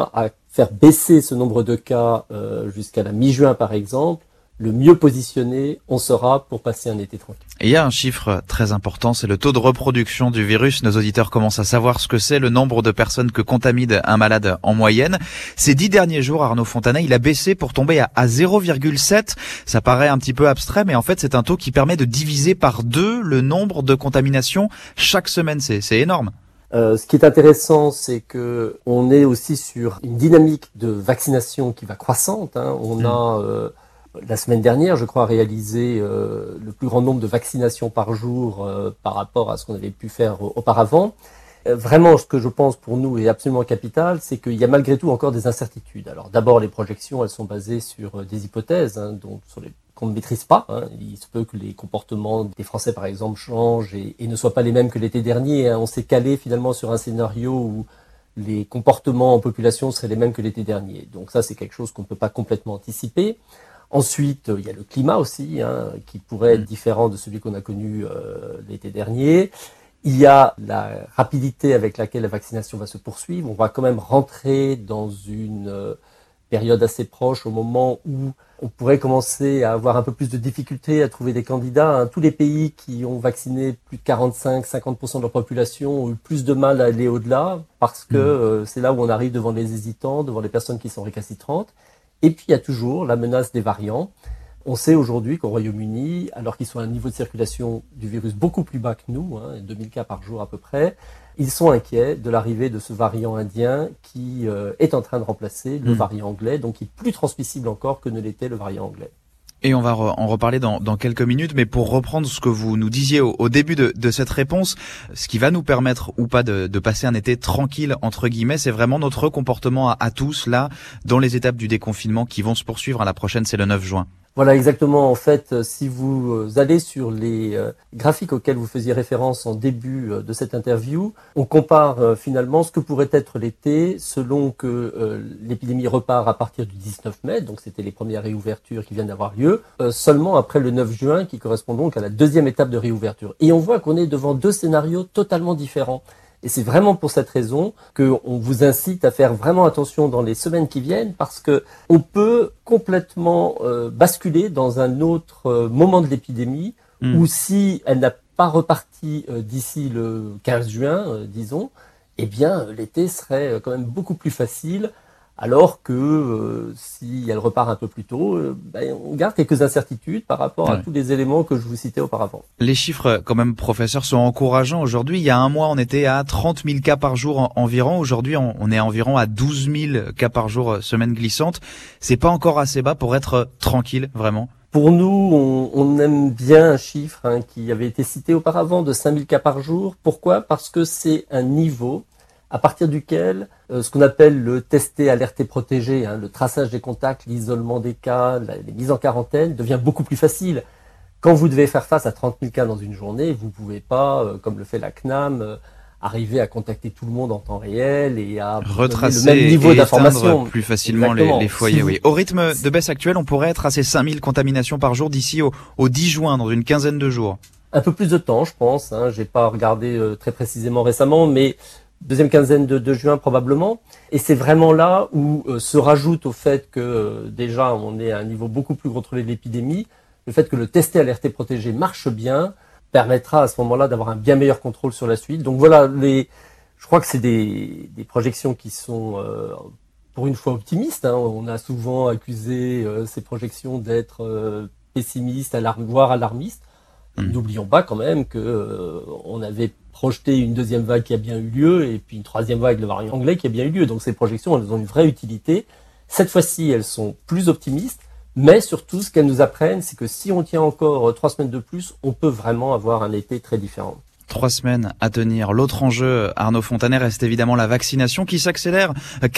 faire baisser ce nombre de cas jusqu'à la mi-juin par exemple, le mieux positionné on sera pour passer un été tranquille. Et il y a un chiffre très important, c'est le taux de reproduction du virus. Nos auditeurs commencent à savoir ce que c'est, le nombre de personnes que contamine un malade en moyenne. Ces 10 derniers jours, Arnaud Fontanet, il a baissé pour tomber à 0,7. Ça paraît un petit peu abstrait, mais en fait, c'est un taux qui permet de diviser par 2 le nombre de contaminations chaque semaine. C'est énorme. Ce qui est intéressant, c'est que on est aussi sur une dynamique de vaccination qui va croissante. On a la semaine dernière, je crois, réalisé le plus grand nombre de vaccinations par jour par rapport à ce qu'on avait pu faire auparavant. Vraiment, ce que je pense pour nous est absolument capital, c'est qu'il y a malgré tout encore des incertitudes. Alors d'abord, les projections, elles sont basées sur des hypothèses donc qu'on ne maîtrise pas. Il se peut que les comportements des Français, par exemple, changent et ne soient pas les mêmes que l'été dernier. On s'est calé finalement sur un scénario où les comportements en population seraient les mêmes que l'été dernier. Donc ça, c'est quelque chose qu'on ne peut pas complètement anticiper. Ensuite, il y a le climat aussi, qui pourrait être différent de celui qu'on a connu l'été dernier. Il y a la rapidité avec laquelle la vaccination va se poursuivre. On va quand même rentrer dans une période assez proche au moment où on pourrait commencer à avoir un peu plus de difficultés à trouver des candidats. Tous les pays qui ont vacciné plus de 45-50% de leur population ont eu plus de mal à aller au-delà parce que c'est là où on arrive devant les hésitants, devant les personnes qui sont récalcitrantes. Et puis il y a toujours la menace des variants. On sait aujourd'hui qu'au Royaume-Uni, alors qu'ils sont à un niveau de circulation du virus beaucoup plus bas que nous, 2000 cas par jour à peu près, ils sont inquiets de l'arrivée de ce variant indien qui est en train de remplacer le variant anglais, donc qui est plus transmissible encore que ne l'était le variant anglais. Et on va en reparler dans quelques minutes, mais pour reprendre ce que vous nous disiez au début de cette réponse, ce qui va nous permettre ou pas de passer un été tranquille, entre guillemets, c'est vraiment notre comportement à tous, là, dans les étapes du déconfinement qui vont se poursuivre. La prochaine, c'est le 9 juin. Voilà, exactement. En fait, si vous allez sur les graphiques auxquels vous faisiez référence en début de cette interview, on compare finalement ce que pourrait être l'été selon que l'épidémie repart à partir du 19 mai, donc c'était les premières réouvertures qui viennent d'avoir lieu, seulement après le 9 juin qui correspond donc à la deuxième étape de réouverture. Et on voit qu'on est devant deux scénarios totalement différents. Et c'est vraiment pour cette raison qu'on vous incite à faire vraiment attention dans les semaines qui viennent parce que on peut complètement basculer dans un autre moment de l'épidémie où si elle n'a pas reparti d'ici le 15 juin, disons, eh bien l'été serait quand même beaucoup plus facile. Alors que si elle repart un peu plus tôt, on garde quelques incertitudes par rapport à tous les éléments que je vous citais auparavant. Les chiffres, quand même, professeur, sont encourageants. Aujourd'hui, il y a un mois, on était à 30 000 cas par jour environ. Aujourd'hui, on est environ à 12 000 cas par jour, semaine glissante. C'est pas encore assez bas pour être tranquille, vraiment? Pour nous, on aime bien un chiffre qui avait été cité auparavant de 5 000 cas par jour. Pourquoi? Parce que c'est un niveau à partir duquel ce qu'on appelle le testé, alerté, protégé, le traçage des contacts, l'isolement des cas, les mises en quarantaine devient beaucoup plus facile. Quand vous devez faire face à 30 000 cas dans une journée, vous pouvez pas, comme le fait la CNAM, arriver à contacter tout le monde en temps réel et à retracer le même niveau d'information. Éteindre plus facilement les foyers. Oui. Au rythme de baisse actuel, on pourrait être à ces 5000 contaminations par jour d'ici au 10 juin, dans une quinzaine de jours. Un peu plus de temps, je pense. J'ai pas regardé très précisément récemment, mais deuxième quinzaine de juin probablement. Et c'est vraiment là où se rajoute au fait que déjà on est à un niveau beaucoup plus contrôlé de l'épidémie, le fait que le testé, alerté, protégé marche bien, permettra à ce moment-là d'avoir un bien meilleur contrôle sur la suite. Donc voilà, je crois que c'est des projections qui sont pour une fois optimistes. On a souvent accusé ces projections d'être pessimistes, voire alarmistes. N'oublions pas quand même que on avait projeté une deuxième vague qui a bien eu lieu et puis une troisième vague, le variant anglais, qui a bien eu lieu. Donc ces projections, elles ont une vraie utilité. Cette fois-ci, elles sont plus optimistes, mais surtout, ce qu'elles nous apprennent, c'est que si on tient encore 3 semaines de plus, on peut vraiment avoir un été très différent. 3 semaines à tenir. L'autre enjeu, Arnaud Fontanet, reste évidemment la vaccination qui s'accélère.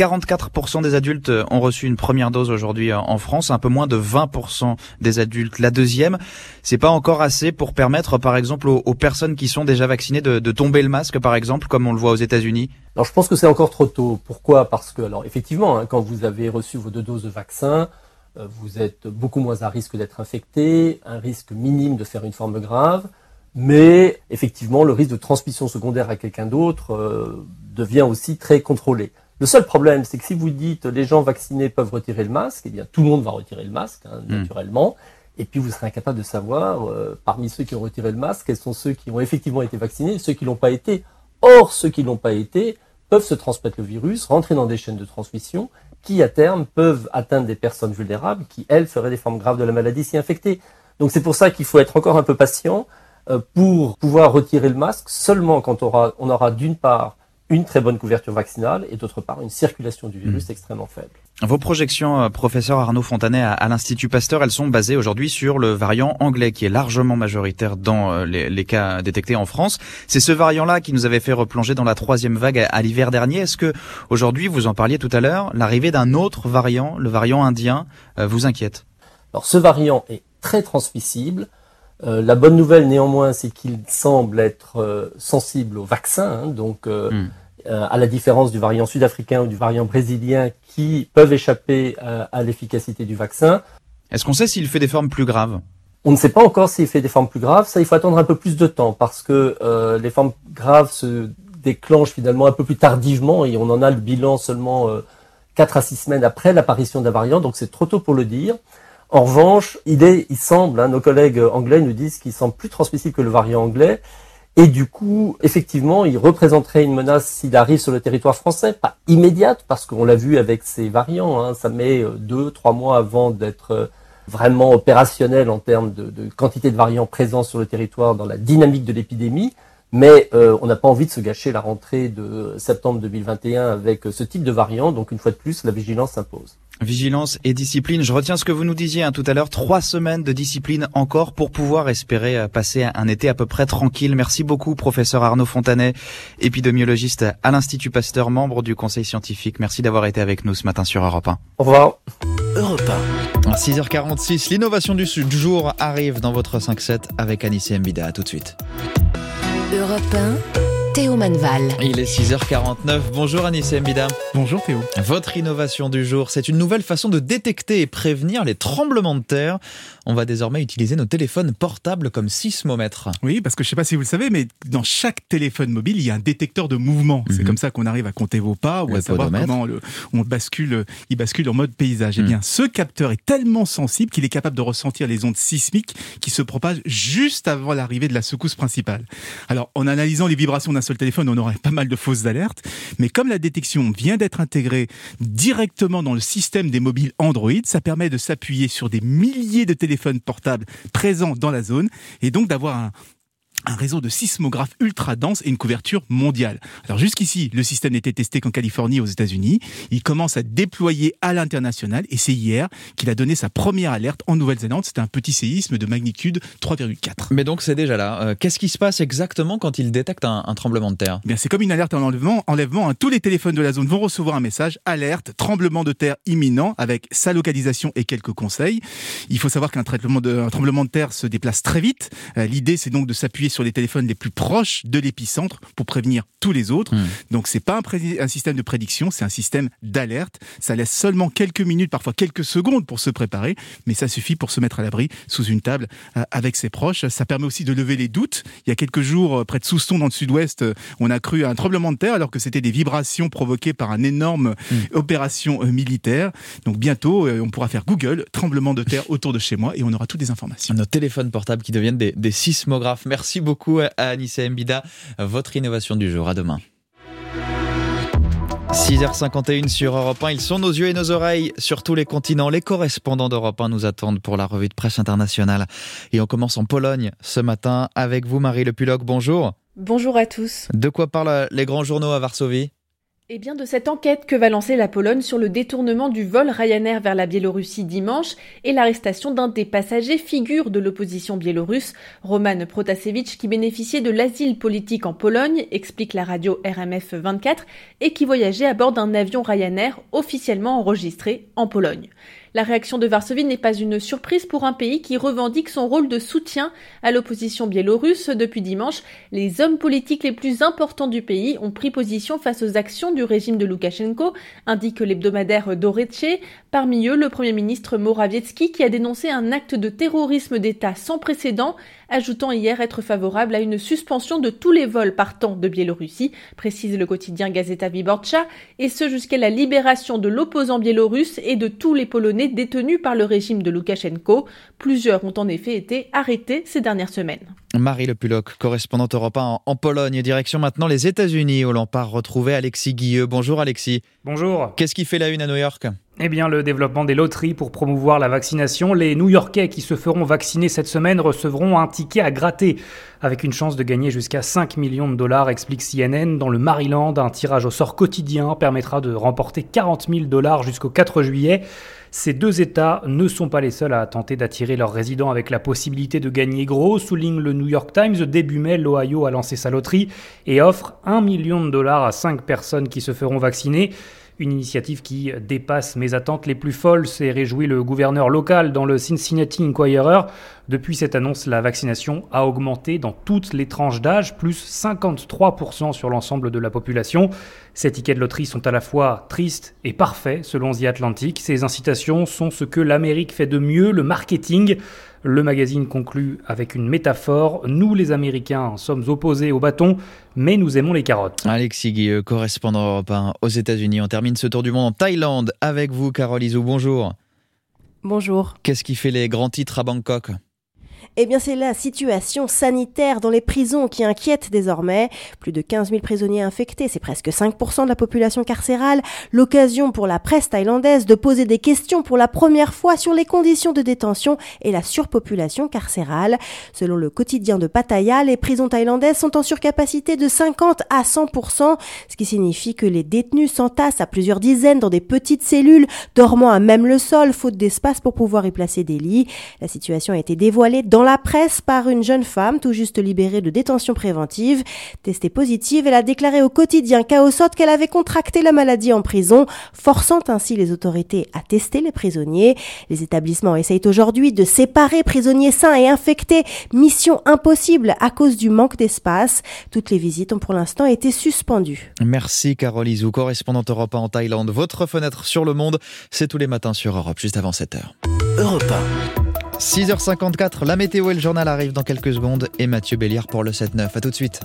44% des adultes ont reçu une première dose aujourd'hui en France, un peu moins de 20% des adultes la deuxième. C'est pas encore assez pour permettre, par exemple, aux personnes qui sont déjà vaccinées de tomber le masque, par exemple, comme on le voit aux États-Unis. Alors je pense que c'est encore trop tôt. Pourquoi? Parce que, alors effectivement, quand vous avez reçu vos 2 doses de vaccin, vous êtes beaucoup moins à risque d'être infecté, un risque minime de faire une forme grave. Mais effectivement, le risque de transmission secondaire à quelqu'un d'autre devient aussi très contrôlé. Le seul problème, c'est que si vous dites les gens vaccinés peuvent retirer le masque, eh bien tout le monde va retirer le masque, naturellement. Et puis vous serez incapable de savoir, parmi ceux qui ont retiré le masque, quels sont ceux qui ont effectivement été vaccinés et ceux qui l'ont pas été. Or, ceux qui l'ont pas été peuvent se transmettre le virus, rentrer dans des chaînes de transmission qui, à terme, peuvent atteindre des personnes vulnérables qui, elles, feraient des formes graves de la maladie si infectées. Donc c'est pour ça qu'il faut être encore un peu patient pour pouvoir retirer le masque seulement quand on aura d'une part une très bonne couverture vaccinale et d'autre part une circulation du virus extrêmement faible. Vos projections, professeur Arnaud Fontanet, à l'Institut Pasteur, elles sont basées aujourd'hui sur le variant anglais qui est largement majoritaire dans les cas détectés en France. C'est ce variant-là qui nous avait fait replonger dans la 3e vague à l'hiver dernier. Est-ce que aujourd'hui, vous en parliez tout à l'heure, l'arrivée d'un autre variant, le variant indien, vous inquiète? Alors ce variant est très transmissible. La bonne nouvelle néanmoins, c'est qu'il semble être sensible au vaccin, à la différence du variant sud-africain ou du variant brésilien qui peuvent échapper à l'efficacité du vaccin. Est-ce qu'on sait s'il fait des formes plus graves? On ne sait pas encore s'il fait des formes plus graves. Ça, il faut attendre un peu plus de temps parce que les formes graves se déclenchent finalement un peu plus tardivement et on en a le bilan seulement 4 à 6 semaines après l'apparition d'un variant, donc c'est trop tôt pour le dire. En revanche, il semble, nos collègues anglais nous disent qu'il semble plus transmissible que le variant anglais. Et du coup, effectivement, il représenterait une menace s'il arrive sur le territoire français, pas immédiate, parce qu'on l'a vu avec ces variants, ça met 2-3 mois avant d'être vraiment opérationnel en termes de quantité de variants présents sur le territoire dans la dynamique de l'épidémie. Mais on n'a pas envie de se gâcher la rentrée de septembre 2021 avec ce type de variant, donc une fois de plus, la vigilance s'impose. Vigilance et discipline. Je retiens ce que vous nous disiez tout à l'heure. 3 semaines de discipline encore pour pouvoir espérer passer un été à peu près tranquille. Merci beaucoup, professeur Arnaud Fontanet, épidémiologiste à l'Institut Pasteur, membre du conseil scientifique. Merci d'avoir été avec nous ce matin sur Europe 1. Au revoir. Europe 1. 6h46, l'innovation du jour arrive dans votre 5-7 avec Anissé Mbida. À tout de suite. Europe 1. Théo Manval. Il est 6h49. Bonjour Anissé Mbida. Bonjour Théo. Votre innovation du jour, c'est une nouvelle façon de détecter et prévenir les tremblements de terre. On va désormais utiliser nos téléphones portables comme sismomètres. Oui, parce que je ne sais pas si vous le savez, mais dans chaque téléphone mobile, il y a un détecteur de mouvement. C'est comme ça qu'on arrive à compter vos pas ou à savoir comment il bascule en mode paysage. Eh bien, ce capteur est tellement sensible qu'il est capable de ressentir les ondes sismiques qui se propagent juste avant l'arrivée de la secousse principale. Alors, en analysant les vibrations d'un seul téléphone, on aurait pas mal de fausses alertes. Mais comme la détection vient d'être intégrée directement dans le système des mobiles Android, ça permet de s'appuyer sur des milliers de téléphones portables présents dans la zone et donc d'avoir un réseau de sismographes ultra dense et une couverture mondiale. Alors jusqu'ici, le système n'était testé qu'en Californie et aux États-Unis. Il commence à déployer à l'international et c'est hier qu'il a donné sa première alerte en Nouvelle-Zélande. C'était un petit séisme de magnitude 3,4. Mais donc c'est déjà là. Qu'est-ce qui se passe exactement quand il détecte un tremblement de terre ? Bien, c'est comme une alerte en enlèvement. Tous les téléphones de la zone vont recevoir un message alerte, tremblement de terre imminent avec sa localisation et quelques conseils. Il faut savoir qu'un tremblement de terre se déplace très vite. L'idée, c'est donc de s'appuyer sur les téléphones les plus proches de l'épicentre pour prévenir tous les autres. Donc c'est pas un système de prédiction, c'est un système d'alerte. Ça laisse seulement quelques minutes, parfois quelques secondes pour se préparer, mais ça suffit pour se mettre à l'abri sous une table avec ses proches. Ça permet aussi de lever les doutes. Il y a quelques jours, près de Souston dans le sud-ouest, on a cru à un tremblement de terre alors que c'était des vibrations provoquées par une énorme opération militaire. Donc bientôt, on pourra faire Google, tremblement de terre autour de chez moi et on aura toutes les informations. Nos téléphones portables qui deviennent des sismographes. Merci beaucoup à Anissé Mbida. Votre innovation du jour. À demain. 6h51 sur Europe 1. Ils sont nos yeux et nos oreilles sur tous les continents. Les correspondants d'Europe 1 nous attendent pour la revue de presse internationale. Et on commence en Pologne ce matin avec vous, Marie Le Pulloc. Bonjour. Bonjour à tous. De quoi parlent les grands journaux à Varsovie ? Eh bien, de cette enquête que va lancer la Pologne sur le détournement du vol Ryanair vers la Biélorussie dimanche et l'arrestation d'un des passagers figure de l'opposition biélorusse, Roman Protasevich, qui bénéficiait de l'asile politique en Pologne, explique la radio RMF 24, et qui voyageait à bord d'un avion Ryanair officiellement enregistré en Pologne. La réaction de Varsovie n'est pas une surprise pour un pays qui revendique son rôle de soutien à l'opposition biélorusse. Depuis dimanche, les hommes politiques les plus importants du pays ont pris position face aux actions du régime de Loukachenko, indique l'hebdomadaire Doreche. Parmi eux, le Premier ministre Morawiecki qui a dénoncé un acte de terrorisme d'État sans précédent ajoutant hier être favorable à une suspension de tous les vols partant de Biélorussie, précise le quotidien Gazeta Wyborcza, et ce jusqu'à la libération de l'opposant biélorusse et de tous les Polonais détenus par le régime de Loukachenko. Plusieurs ont en effet été arrêtés ces dernières semaines. Marie Le Pulloc, correspondante Europe 1 en Pologne. Direction maintenant les États-Unis où l'on part retrouver Alexis Guilleux. Bonjour Alexis. Bonjour. Qu'est-ce qui fait la une à New York ? Eh bien, le développement des loteries pour promouvoir la vaccination. Les New-Yorkais qui se feront vacciner cette semaine recevront un ticket à gratter avec une chance de gagner jusqu'à 5 millions de dollars, explique CNN. Dans le Maryland, un tirage au sort quotidien permettra de remporter 40 000 dollars jusqu'au 4 juillet. Ces deux États ne sont pas les seuls à tenter d'attirer leurs résidents avec la possibilité de gagner gros, souligne le New York Times. Début mai, l'Ohio a lancé sa loterie et offre 1 million de dollars à 5 personnes qui se feront vacciner. Une initiative qui dépasse mes attentes les plus folles, s'est réjoui le gouverneur local dans le Cincinnati Enquirer. Depuis cette annonce, la vaccination a augmenté dans toutes les tranches d'âge, plus 53% sur l'ensemble de la population. Ces tickets de loterie sont à la fois tristes et parfaits, selon The Atlantic. Ces incitations sont ce que l'Amérique fait de mieux, le marketing. Le magazine conclut avec une métaphore. Nous, les Américains, sommes opposés au bâton, mais nous aimons les carottes. Alexis Guilleux, correspondant Europe 1 aux États-Unis. On termine ce tour du monde en Thaïlande avec vous, Carole Izou. Bonjour. Bonjour. Qu'est-ce qui fait les grands titres à Bangkok ? Eh bien, c'est la situation sanitaire dans les prisons qui inquiète désormais. Plus de 15 000 prisonniers infectés, c'est presque 5% de la population carcérale. L'occasion pour la presse thaïlandaise de poser des questions pour la première fois sur les conditions de détention et la surpopulation carcérale. Selon le quotidien de Pattaya, les prisons thaïlandaises sont en surcapacité de 50 à 100%, ce qui signifie que les détenus s'entassent à plusieurs dizaines dans des petites cellules, dormant à même le sol, faute d'espace pour pouvoir y placer des lits. La situation a été dévoilée dans la presse par une jeune femme tout juste libérée de détention préventive. Testée positive, elle a déclaré au quotidien Chaosot qu'elle avait contracté la maladie en prison, forçant ainsi les autorités à tester les prisonniers. Les établissements essayent aujourd'hui de séparer prisonniers sains et infectés. Mission impossible à cause du manque d'espace. Toutes les visites ont pour l'instant été suspendues. Merci Carole Izou, correspondante Europe 1 en Thaïlande. Votre fenêtre sur le monde, c'est tous les matins sur Europe, juste avant 7h. Europe 1. 6h54, la météo et le journal arrivent dans quelques secondes et Mathieu Béliard pour le 7-9. À tout de suite.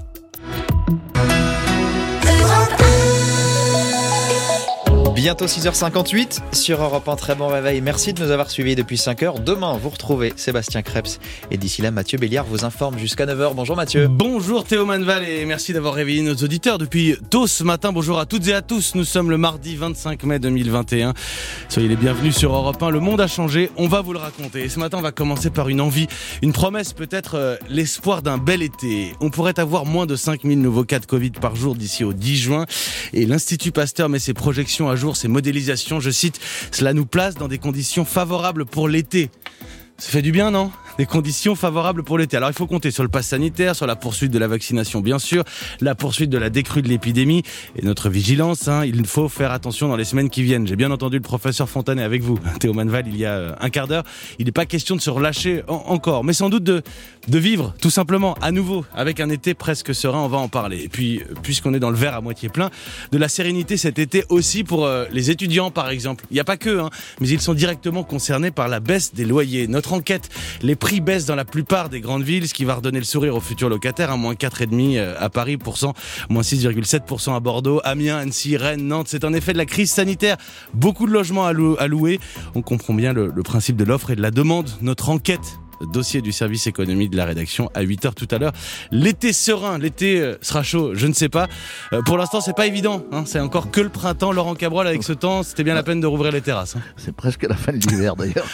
Bientôt 6h58 sur Europe 1, très bon réveil. Merci de nous avoir suivis depuis 5h. Demain, vous retrouvez Sébastien Krebs. Et d'ici là, Mathieu Béliard vous informe jusqu'à 9h. Bonjour Mathieu. Bonjour Théo Manval et merci d'avoir réveillé nos auditeurs depuis tôt ce matin. Bonjour à toutes et à tous. Nous sommes le mardi 25 mai 2021. Soyez les bienvenus sur Europe 1. Le monde a changé, on va vous le raconter. Et ce matin, on va commencer par une envie, une promesse, peut-être l'espoir d'un bel été. On pourrait avoir moins de 5000 nouveaux cas de Covid par jour d'ici au 10 juin. Et l'Institut Pasteur met ses projections à jour, ses modélisations, je cite, cela nous place dans des conditions favorables pour l'été. Ça fait du bien, non ? Des conditions favorables pour l'été. Alors il faut compter sur le pass sanitaire, sur la poursuite de la vaccination bien sûr, la poursuite de la décrue de l'épidémie et notre vigilance. Il faut faire attention dans les semaines qui viennent. J'ai bien entendu le professeur Fontanet avec vous, Théo Manval, il y a un quart d'heure. Il n'est pas question de se relâcher encore, mais sans doute de vivre tout simplement à nouveau avec un été presque serein, on va en parler. Et puis puisqu'on est dans le verre à moitié plein, de la sérénité cet été aussi pour les étudiants par exemple. Il n'y a pas que, mais ils sont directement concernés par la baisse des loyers. Notre enquête, les prix baissent dans la plupart des grandes villes, ce qui va redonner le sourire aux futurs locataires, à moins 4,5% à Paris, moins 6,7% à Bordeaux, Amiens, Annecy, Rennes, Nantes. C'est un effet de la crise sanitaire. Beaucoup de logements à louer. On comprend bien le principe de l'offre et de la demande. Notre enquête, dossier du service économie de la rédaction à 8h tout à l'heure. L'été serein, l'été sera chaud, je ne sais pas. Pour l'instant, c'est pas évident. C'est encore que le printemps. Laurent Cabrol, avec ce temps, c'était bien la peine de rouvrir les terrasses. C'est presque la fin de l'hiver d'ailleurs.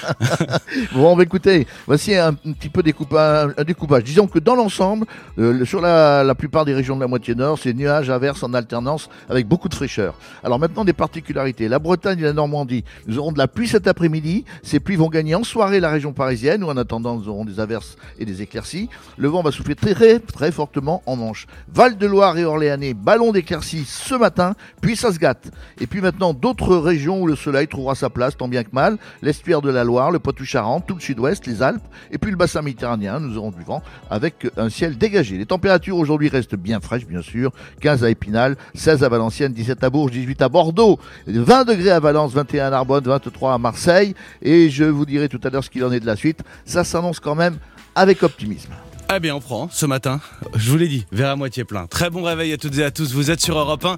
Bon, écoutez, voici un petit peu un découpage. Disons que dans l'ensemble, sur la plupart des régions de la moitié nord, c'est nuages, averses en alternance avec beaucoup de fraîcheur. Alors maintenant, des particularités. La Bretagne et la Normandie, nous aurons de la pluie cet après-midi. Ces pluies vont gagner en soirée la région parisienne, où en attendant, nous aurons des averses et des éclaircies. Le vent va souffler très très fortement en Manche. Val-de-Loire et Orléanais, ballon d'éclaircies ce matin, puis ça se gâte. Et puis maintenant, d'autres régions où le soleil trouvera sa place, tant bien que mal. L'estuaire de la Loire, le Poitou-Charentes, tout le sud-ouest, les Alpes, et puis le bassin méditerranéen, nous aurons du vent avec un ciel dégagé. Les températures aujourd'hui restent bien fraîches, bien sûr. 15 à Épinal, 16 à Valenciennes, 17 à Bourges, 18 à Bordeaux, 20 degrés à Valence, 21 à Narbonne, 23 à Marseille. Et je vous dirai tout à l'heure ce qu'il en est de la suite. Ça s'annonce quand même avec optimisme. Eh bien, on prend ce matin, je vous l'ai dit, verre à moitié plein. Très bon réveil à toutes et à tous, vous êtes sur Europe 1.